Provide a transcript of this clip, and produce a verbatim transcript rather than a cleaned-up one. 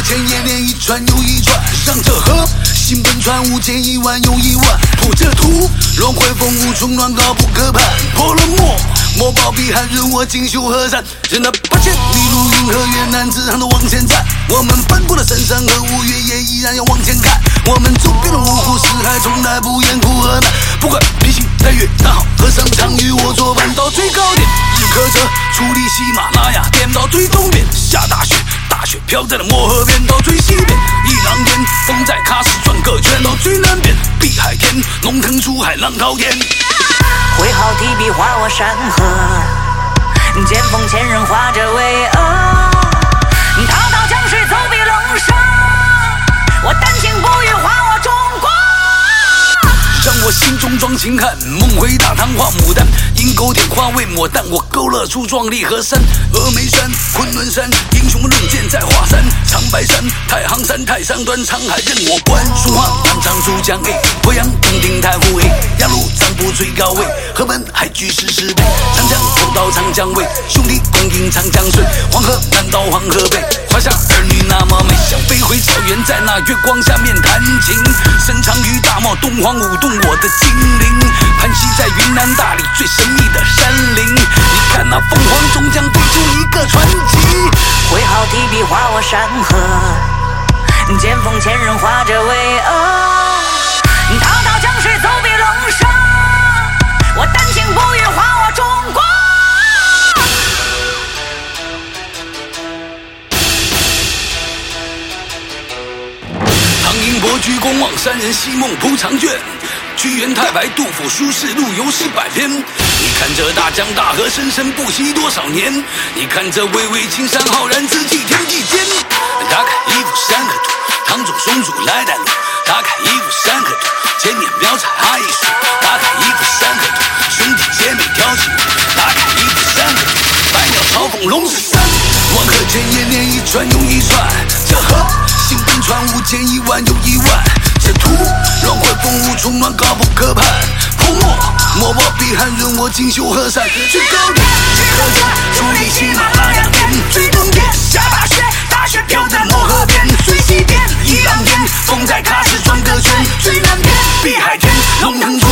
千延连一串又一串，让这河新奔传无间一万又一万，铺着土，轮回风无冲乱高不可攀，破了墨。莫暴毙寒人我锦绣河山，人的八千里路云和越南直航的往前站，我们奔过了深山和五岳也依然要往前看，我们走遍了五湖四海从来不厌苦和难，不管披星戴月大好和尚常与我作伴，到最高点日喀则矗立喜马拉雅巅，到最东边下大雪大雪飘在了漠河边，到最西边一狼烟风在喀什转个圈，到最南边碧海天龙腾出海浪滔天， 挥毫提笔画我山河，剑锋千仞画着巍峨，滔滔江水走笔冷沙，我丹青不语画我中国， 让我心中装秦汉，梦回大唐画牡丹，阴沟点花为抹淡，我勾勒出壮丽河山，峨眉山昆仑山英雄论剑在华山，长白山太行山太上端沧海任我观，书画满长珠江诶，鄱阳洞庭太湖诶，鸭绿藏布最高位，河门海居十十倍，长江走到长江尾，兄弟共饮长江水，黄河南到黄河北，华夏儿女那么美，想飞回草原在那月光下面弹琴，深藏于大漠东皇舞动我的精灵，盘膝在云南大理最神秘的山林，你看那凤凰终将飞出一个传奇， 挥毫提笔画我山河，剑锋千仞画着巍峨，滔滔江水走笔冷沙，我丹青不语画我中国， 唐寅伯居公望山人西梦铺长卷，屈原太白杜甫书士陆游诗百篇，你看这大江大河生生不息多少年，你看这巍巍青山浩然自祭天地间，打开一幅山河图，唐宗宋祖来带路，打开一幅山河图，千年描彩哈艺术，打开一幅山河图，兄弟姐妹跳起舞，打开一幅山河图，百鸟朝凤龙是山，黄河千延连一串又一串，这河新奔传无间一万又一万，这土轮回风无冲乱高不可攀，泼墨莫暴毙寒人我锦绣河山，最高点日喀则矗立喜马拉雅巅，最东边下大雪大雪飘在漠河边，最西边一狼烟风在喀什转个圈，最南边碧海天龙腾